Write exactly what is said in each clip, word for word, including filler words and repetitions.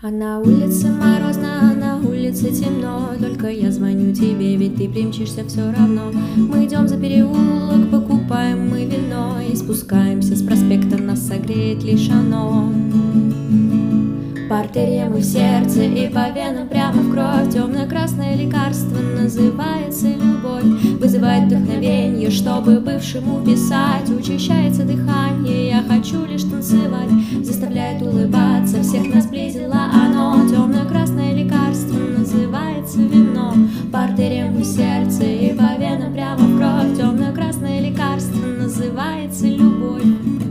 А на улице морозно, а на улице темно. Только я звоню тебе, ведь ты примчишься все равно. Мы идем за переулок, покупаем мы вино и спускаемся с проспекта, нас согреет лишь оно. По артериям и в сердце, и по венам прямо в кровь. Темно-красное лекарство называется любовь. Вызывает вдохновение, чтобы бывшему писать. Учащается дыхание, я хочу лишь танцевать. Заставляет улыбаться, всех нас сблизило оно. Темно-красное лекарство называется вино. По артериям и в сердце, и по венам прямо в кровь. Темно-красное лекарство называется любовь.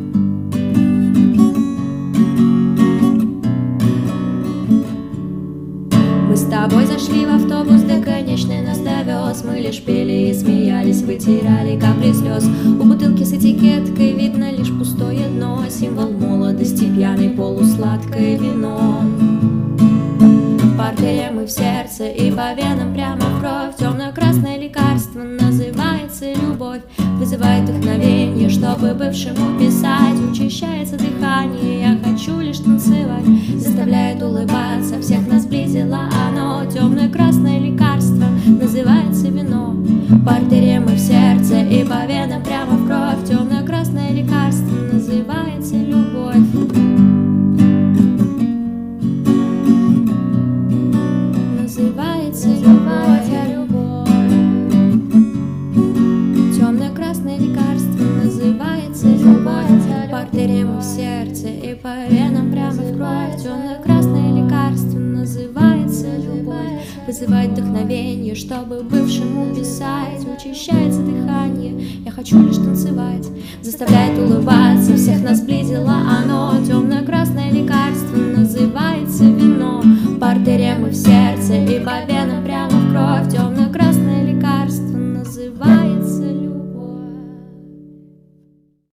Мы с тобой зашли в автобус, да конечный нас довез. Мы лишь пели и смеялись, вытирали капли слез. У бутылки с этикеткой видно лишь пустое дно. Символ молодости, пьяный полусладкое вино. По артериям и в сердце, и по венам прямо в кровь. Темно-красное лекарство называется любовь. Вызывает вдохновение, чтобы бывшему писать. Учащается дыхание, я хочу лишь танцевать. Заставляет улыбаться, всех нас сблизило оно. Темно-красное лекарство называется вино. По артериям и в сердце, и по венам прямо в кровь. Темно-красное лекарство называется любовь. Называется любовь, любовь. Темно-красное лекарство называется любовь. По артериям в сердце и по венам прямо в кровь. Темно-красное лекарство называется любовь. Вызывает вдохновение, чтобы бывшему писать. Учащается дыхание, я хочу лишь танцевать. Заставляет улыбаться, всех нас сблизило оно. Темно-красное лекарство называется вино. По артериям и в сердце, и по венам